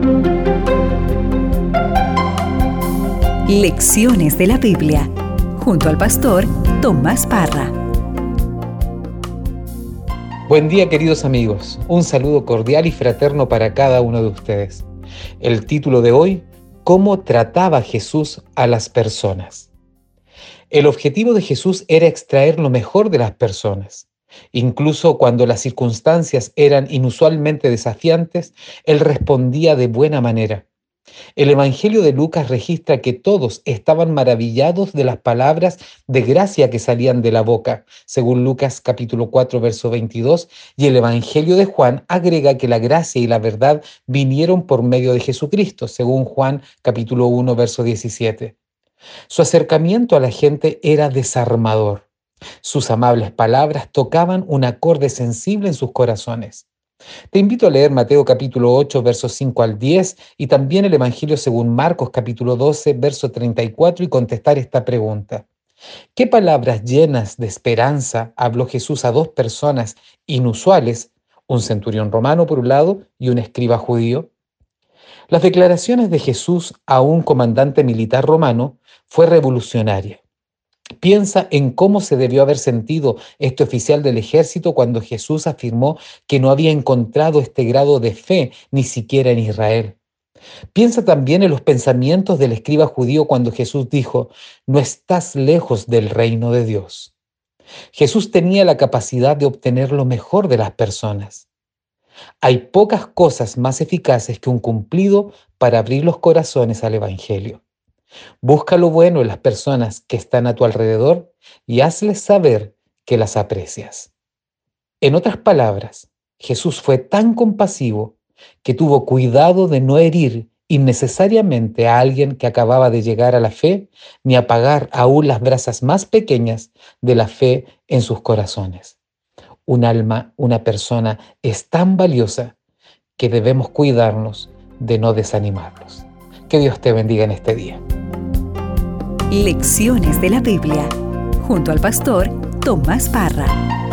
Lecciones de la Biblia, junto al pastor Tomás Parra. Buen día, queridos amigos. Un saludo cordial y fraterno para cada uno de ustedes. El título de hoy: ¿Cómo trataba Jesús a las personas? El objetivo de Jesús era extraer lo mejor de las personas. Incluso cuando las circunstancias eran inusualmente desafiantes, Él respondía de buena manera. El Evangelio de Lucas registra que todos estaban maravillados de las palabras de gracia que salían de la boca, según Lucas capítulo 4, verso 22, y el Evangelio de Juan agrega que la gracia y la verdad vinieron por medio de Jesucristo, según Juan capítulo 1, verso 17. Su acercamiento a la gente era desarmador. Sus amables palabras tocaban un acorde sensible en sus corazones. Te invito a leer Mateo capítulo 8, versos 5 al 10 y también el Evangelio según Marcos capítulo 12, verso 34 y contestar esta pregunta. ¿Qué palabras llenas de esperanza habló Jesús a dos personas inusuales, un centurión romano por un lado y un escriba judío? Las declaraciones de Jesús a un comandante militar romano fue revolucionaria. Piensa en cómo se debió haber sentido este oficial del ejército cuando Jesús afirmó que no había encontrado este grado de fe ni siquiera en Israel. Piensa también en los pensamientos del escriba judío cuando Jesús dijo: "No estás lejos del reino de Dios". Jesús tenía la capacidad de obtener lo mejor de las personas. Hay pocas cosas más eficaces que un cumplido para abrir los corazones al Evangelio. Busca lo bueno en las personas que están a tu alrededor y hazles saber que las aprecias. En otras palabras, Jesús fue tan compasivo que tuvo cuidado de no herir innecesariamente a alguien que acababa de llegar a la fe, ni apagar aún las brasas más pequeñas de la fe en sus corazones. Un alma, una persona es tan valiosa que debemos cuidarnos de no desanimarlos. Que Dios te bendiga en este día. Lecciones de la Biblia, junto al pastor Tomás Parra.